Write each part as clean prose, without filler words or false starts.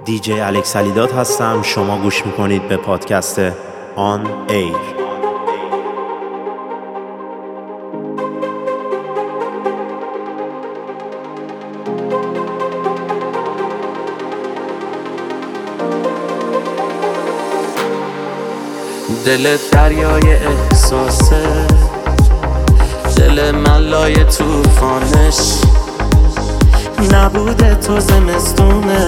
دیجی الکس علیداد هستم. شما گوش میکنید به پادکست آن ایر. دل دریای احساسه، دل من لای توفانش، نبوده تو زمستونه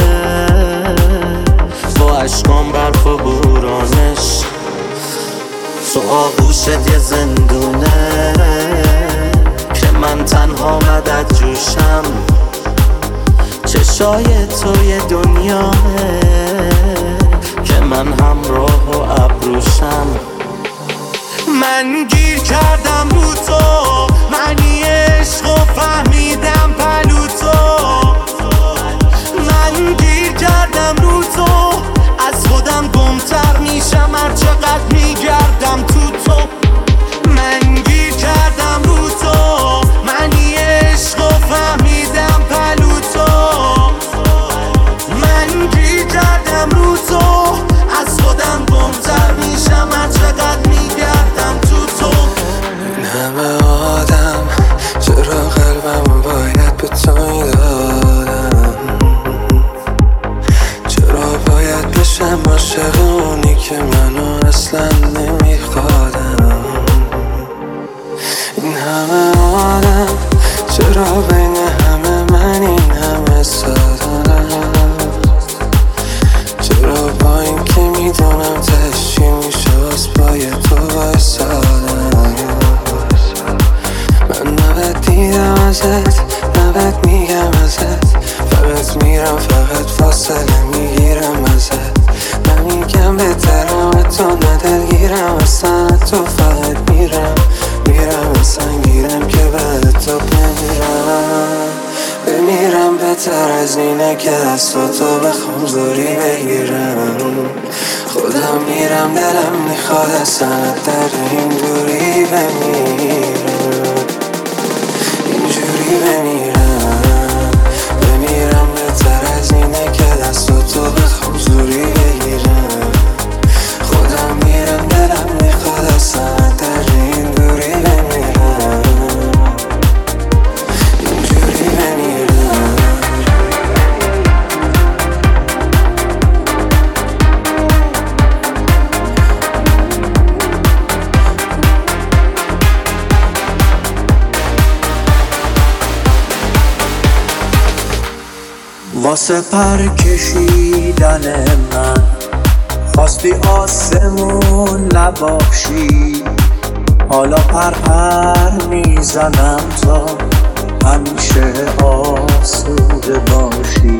با عشقام برف و بورانش. تو آغوشت یه زندونه که من تنها مدد جوشم، چشای تو یه دنیاه که من همراه و ابروشم. من گیر کردم رو تو، معنی عشق و فهمیدم پلو تو. من گیر کردم رو تو، از خودم گمتر میشم هر چقدر میگردم تو تو. من گیر کردم رو تو، معنی عشق و فهمیدم پلو تو. من گیر کردم رو تو، از خودم گمتر میشم هر چقدر میگردم تو تو. این همه آدم، چرا قلبم باید به تو میدادم؟ چرا باید بشم عاشق اونی که منو اصلا نمیخوادم؟ این همه آدم، چرا بین همه من این همه سادم؟ چرا با این که میدونم تشی میشه از پای تو بایستادم؟ من نباید دیدم ازت، نباید میگم ازت، فقط میرم فقط فاصله میگیرم ازت. نمیگم بهترم تو ندلگیرم اصلا، تو فقط میرم اصلا گیرم که بعد تو بمیرم بهتر از اینه که دست تو بخوام زوری بگیرم. خودم میرم دلم میخواد اصلا در این دوری بمیرم، اینجوری بمیرم بهتر از اینه که دست تو بخوام زوری بگیرم. خودم میرم دلم میخواد اصلا در این دوری بمیرم، اینجوری بمیرم. واسه پر کشیدن من خواستی آسمون نباشی، حالا پر میزنم تا همیشه آسوده باشی.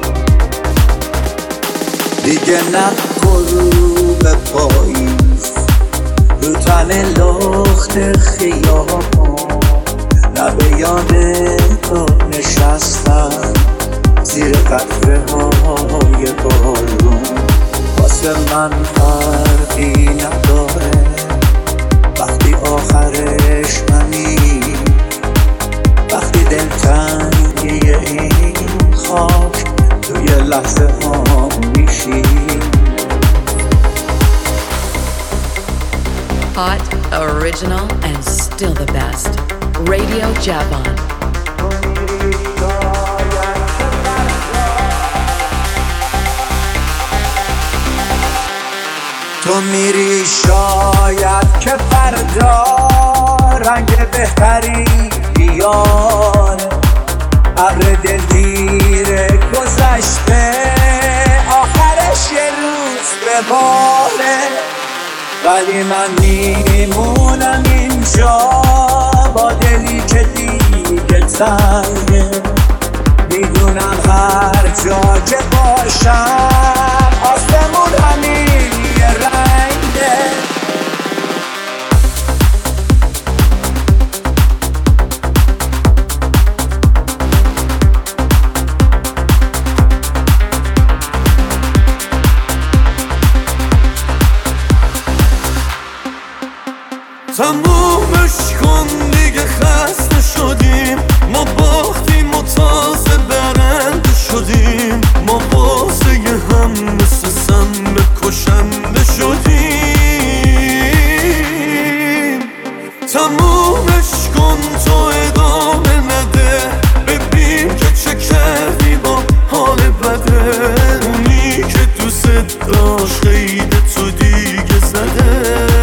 دیگه نه غروب پاییز رو تن لخت خیابون، نه به یاد تو نشستم زیر قطره های بارون. واسه من فرقی نداره وقتی آخرش منی، وقتی دلتنگی این خاک توی لحظه ها میشی. Hot, original, and still the best. Radio Javan. تو میری شاید که فردا رنگ بهتری بیاره، ابر دلگیر گذشته آخرش یه روز بباره. ولی من میمونم اینجا با دلی که دیگه تنگه، میدونم هر جا که باشم آسمون همین یه رنگه. تمومش کن دیگه، خسته شدیم، ما باختیم و تازه برنده شدیم. ما واسه هم مثل سم کشنده شدیم. تمومش کن تو ادامه نده، ببین که چه کردی با حال بده. اونی که دوست داشت خیلی تو دیگه زده.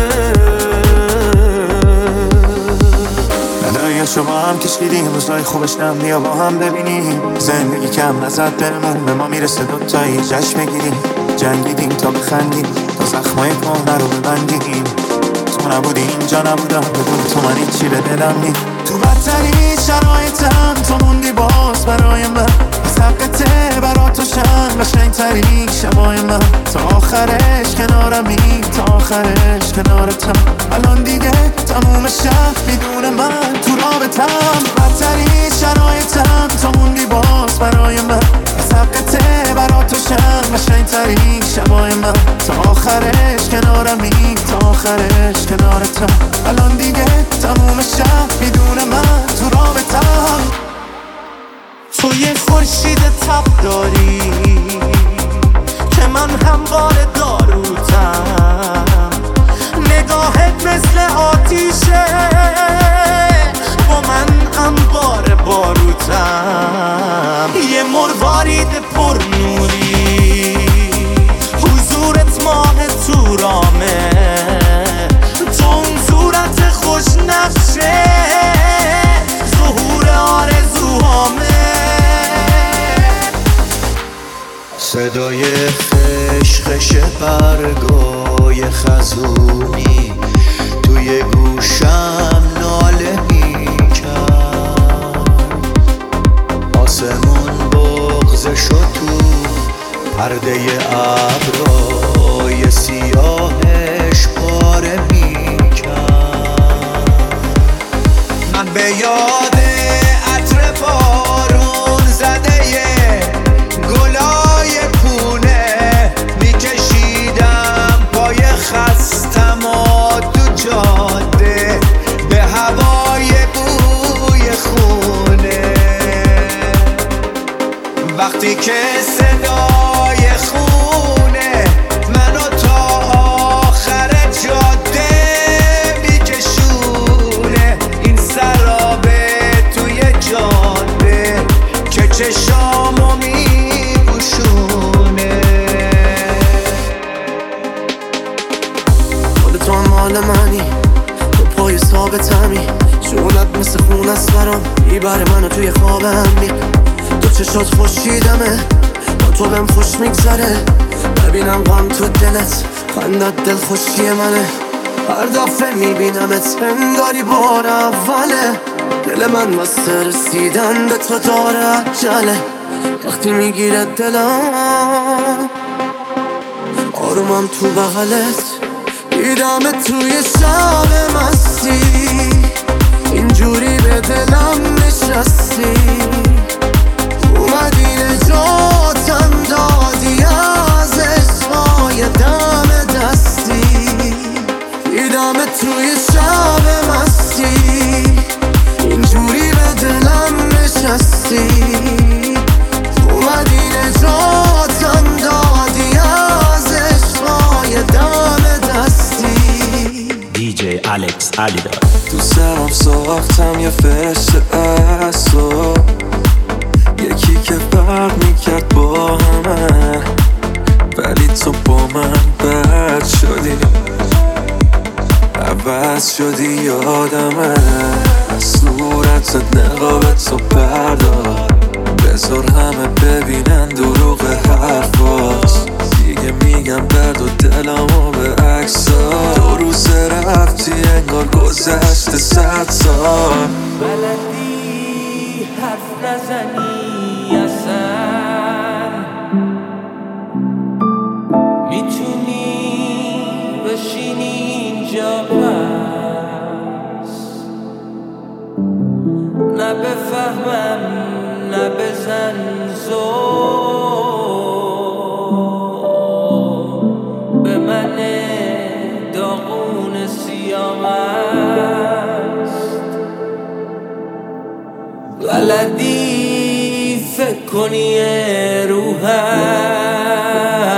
ندایش رو با هم کشیدیم، روزای خوبش نم بیا با هم ببینیم. زندگی کم نزد برمون، به ما میرسه دوتایی جشن بگیریم. جنگیدیم تا بخندیم، تا زخمای کهنه رو ببندیم. تو نبودی اینجا نبودم، بدون تو من هیچی به دلم نی. تو بدترین شرایطم تو موندی باز برای من. از حقته برا تو شن قشنگترین شبای من. تا آخرش کنارمی، تا آخرش کنارتم. الان دیگه تموم شب بدون من تو رابطم. تو بدترین شرایطم تو موندی باز برای من. از حقته برا تو شن قشنگترین شبای من. تا آخرش کنارمی، تا آخرش کنارتم. الان دیگه تموم شب بدون من تو رابطم. تو یه خورشید تب داری که من هموار داروتم. نگاهت مثل آتیشه، با من انبار باروتم. یه مروارید پر نوری، حضورت ماه تو رامه. تو اون صورت خوش نقشه، ظهور آرزوهامه. صدای خشخش برگای خزونی توی گوشم ناله میکرد. آسمون بغض شد تو پرده ابرای سیاهش پاره میکرد. من به یاد عطر بارون زده گلای پونه میکشیدم پای خستم و تو جاده به هوای بوی خونه. وقتی که صدای خونه منو تا آخر جاده میکشونه. این سرابه توی جاده که چشامو میپوشونه. خودت هم مال منی، تو پای ثابتمی. شونت مثل خون است برام، میبره منو توی خوابم. تو چشات خوشیدمه، با تو بهم خوش میگذره. ببینم غم تو دلت، خندت دل خوشی منه. هر دفعه میبینمت انگاری بار اوله. دل من واسه رسیدن به تو داره عجله. وقتی میگیره دلم آرومم تو بغلت. دیدم توی شب مستی، اینجوری به دلم نشستی. اومدی نجاتم دادی از عشقای دم دستی. دیدم توی شب مستی، اینجوری به دلم نشستی. اومدی نجاتم دادی از عشقای دم دستی. دیجی الکس علیدار. تو سرم ساختم یه فرشته اصلا، یکی که فرق میکرد با همه. ولی تو با من بد شدی، عوض شدی یادمه. صورتت نقابت رو بردار، بذار همه ببینن دروغ حرفات. دیگه میگم درد و دلمو به عکسات. 2 روز رفتی انگار گذشته 100 سال. بلدی حرف نزنی اصلا، میتونی بشینی اینجا پس. نه بفهمم نه بزن زور، به من داغون سیاه است. بلدی فکر کنی روحم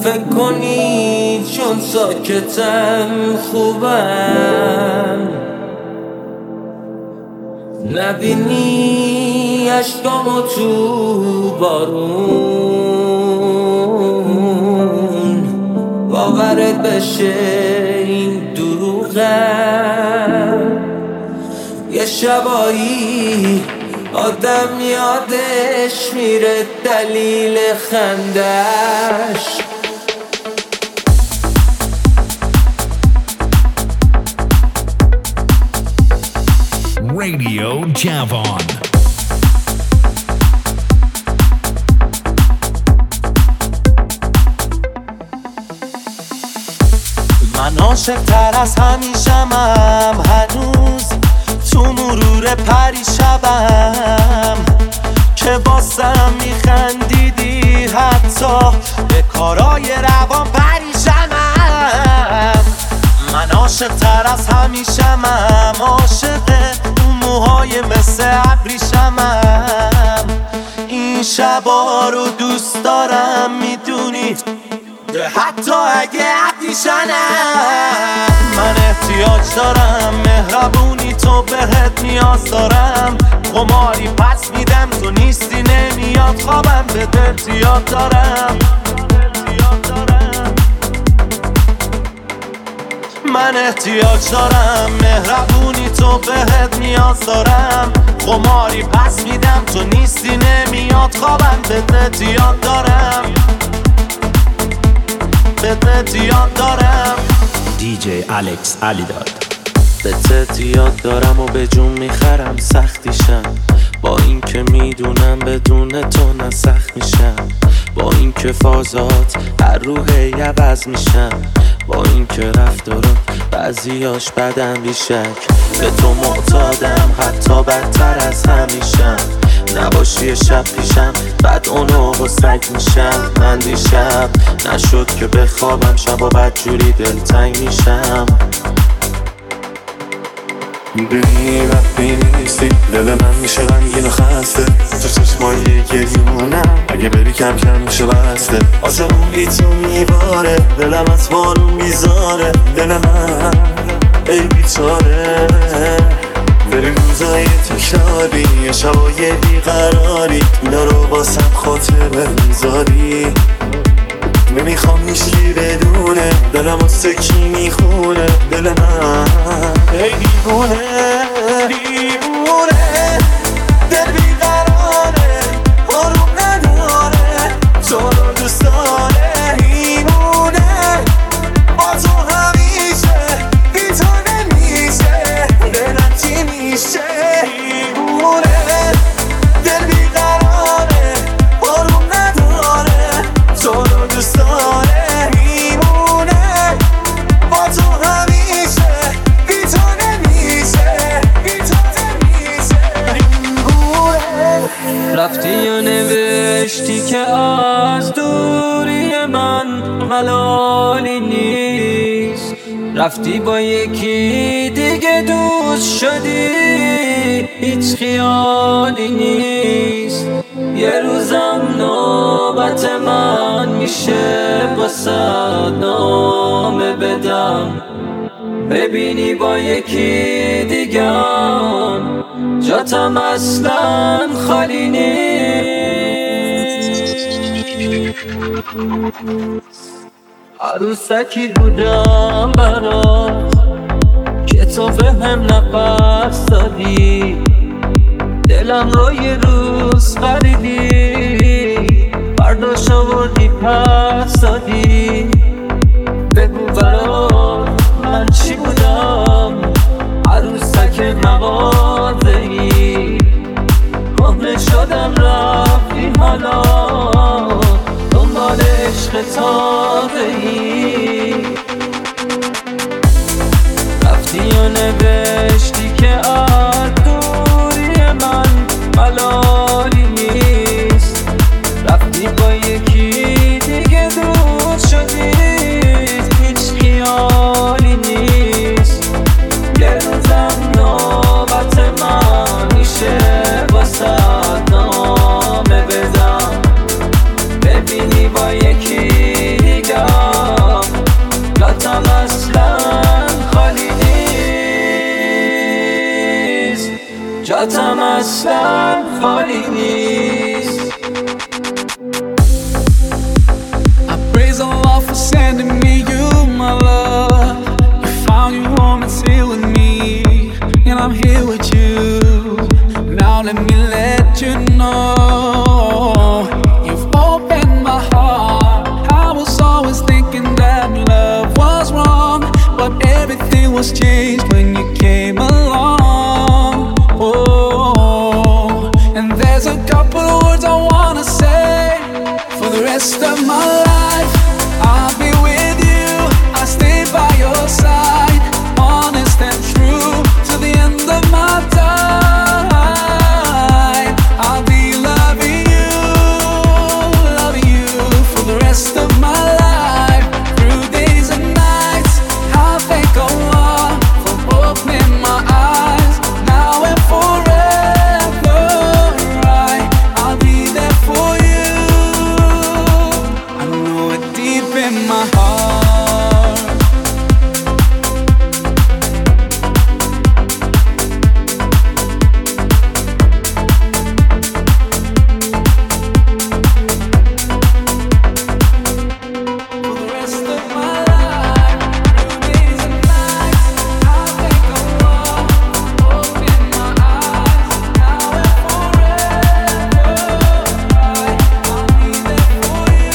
فکر کنی چون ساکتم خوبم، نبینی عشقامو تو بارون، باورت بشه این دروغم. یه شبایی آدم یادش میره دلیل خندش. Radio Javon. من عاشق‌تر از همیشمم، هنوز تو مرور پریشبم که باسم میخندیدی، حتی به کارای روان پریشمم. من عاشق‌تر از همیشمم، عاشق اون موهای مثل ابریشمم. این شبا رو دوست دارم میدونی، حتی اگه ابریشمم. من احتیاج دارم مهربونی، تو بهت نیاز دارم. قماری پس میدم تو نیستی، نمیاد خوابم، به دلت یاد دارم. من احتیاج دارم مهربونی، تو بهت نیاز دارم. قماری پس میدم تو نیستی، نمیاد خوابم، به دلت یاد دارم، به دلت یاد دارم. DJ Alex Alidad. به دلت یاد دارم و به جون میخرم سختیشم، با این که میدونم بدون تو نه سخت میشم. با این که فازات هر روحه عوض میشم، با این که رفتارات بعضیاش بدم بیشک. به تو معتادم حتی بدتر از همیشم، نباشی شب پیشم بعد اونو با سگ میشم. من دیشب نشد که بخوابم، شب و بدجوری دلتنگ میشم. میدونی وقتی نیستی دل من میشه غمگین و خسته، تو چشمای گریونم اگه بری کم کم میشه بسته. آسمونی تو میباره، دلم از بارون میذاره. دل من ای بیچاره، بریم روزای تکراری، یه شبای بیقراری، اینا رو باسم خاطره میذاری. نمیخوام هیچکی بدونه دلم واسه کی میخونه. دل من ای دیوونه، دیوونه، دل بیقراره، آروم نداره، تو رو دوست داره. دیوونه با تو همیشه، بی تو نمیشه، دلم چی میشه. دیوونه، دل بیقراره، آروم نداره، تو رو دوست داره. دیوونه با تو همیشه، بی تو نمیشه، بی تو نمیشه. دیوونه رفتی و نوشتی که از دوری من ملالی نیست، رفتی با یکی دیگه دوست شدی، هیچ خیالی نیست. یه روزم نوبت من میشه واسه نامه بدم، ببینی با یکی دیگم جاتم اصلا خالی نیست. عروسکی بودم برات که تو بهم نفس دادی، دلم رو یه روز خریدی، برداشت آوردی پس دادی. بگو برات من چی بودم، عروسک مغازه‌ای، کهنه شدم رفتی حالا دنبال عشق تازه‌ای. رفتی و نوشتی که از دوری من ملالی نیست، رفتی با یکی دیگه دوست شدی، هیچ خیالی نیست. یه روزم نوبت من میشه واسه نامه بدم، ببینی با یکی دیگه اصلا خالی نیست. I praise Allah for sending me you, my love. You found your home and still with me, and I'm here with you. Now let me let you know, you've opened my heart. I was always thinking that love was wrong, but everything was changed when you came along. Oh, and there's a couple of words I wanna say. For the rest of my life, I'll be with you, I'll stay by your side, honest and true, to the end of my time. I'll be loving you for the rest of my life. Through days and nights, I'll thank Allah for opening my eyes. Now and forever, right, I'll be there for you. I know it deep in my heart. For the rest of my life, through days and nights, I'll thank Allah for opening my eyes. Now and forever, right, I'll be there for you.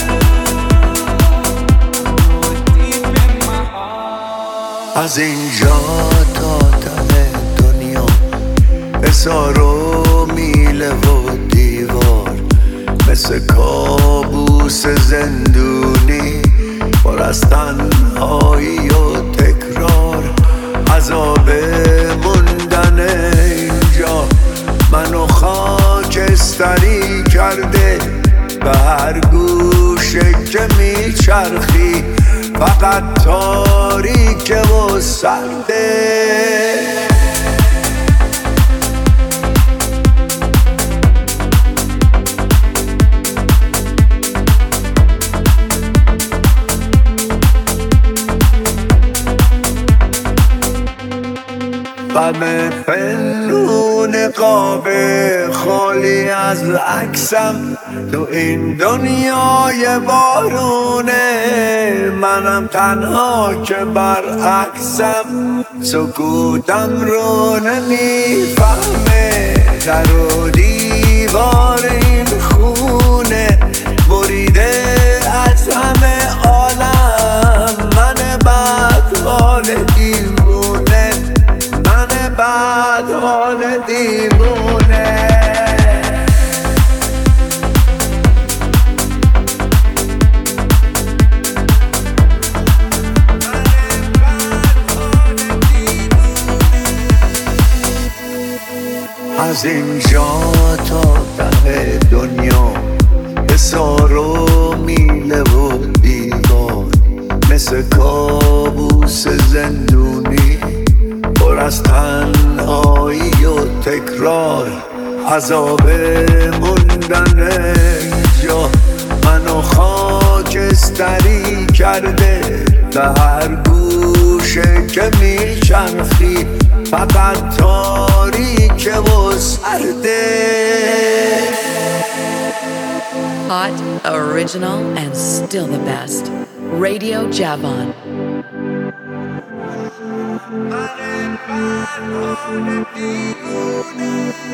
I know it deep in my heart. از اینجا تا ته دنیا حصار و میله و دیوار، مثل کابوس زندونی پر از تنهایی و تکرار. عذاب موندن اینجا منو خاکستری کرده، به هر گوشه که میچرخی فقط تاریکه و سرده. غم پنهون قاب خالی از عکسم تو این دنیای بارونه. منم تنها که برعکسم، سکوتم رو نمیفهمه. در و دیوار این خونه بریده از همه عالم. من بدحال دیوونه، من بدحال دیوونه. از اینجا تا ته دنیا حصار و میله و دیوار، مثل کابوس زندونی پر از تنهایی و تکرار. عذاب موندن اینجا منو خاکستری کرده، به هر گوشه که میچرخی فقط تاریکه و سرده. Hot, original, and still the best. Radio Javon. من بدحال دیوونه.